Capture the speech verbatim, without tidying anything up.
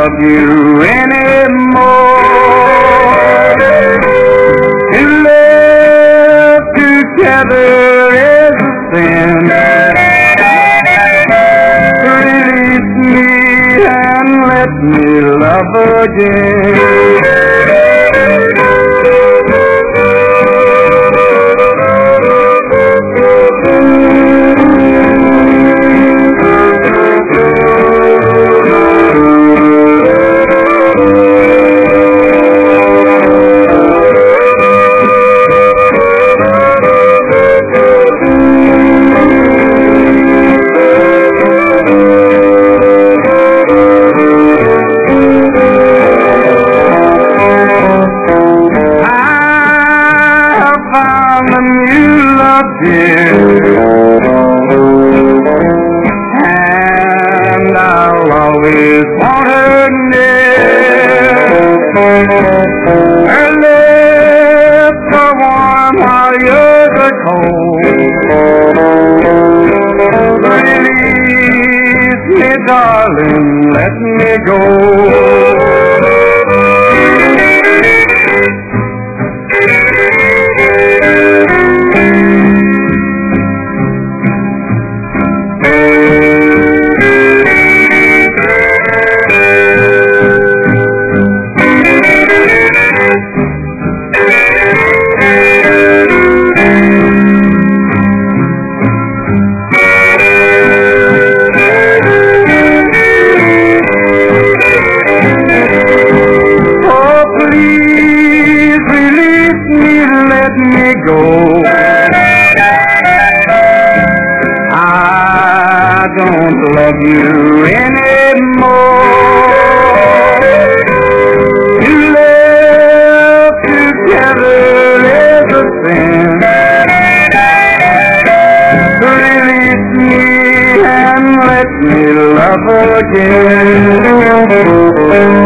love you anymore. To live together is a sin. Release me and let me love again. Dear, and I'll always want her near. Her lips are warm while yours are cold. Release me, darling, let me go. Let me go. I don't love you anymore. To live together is a sin. Release me and let me love again.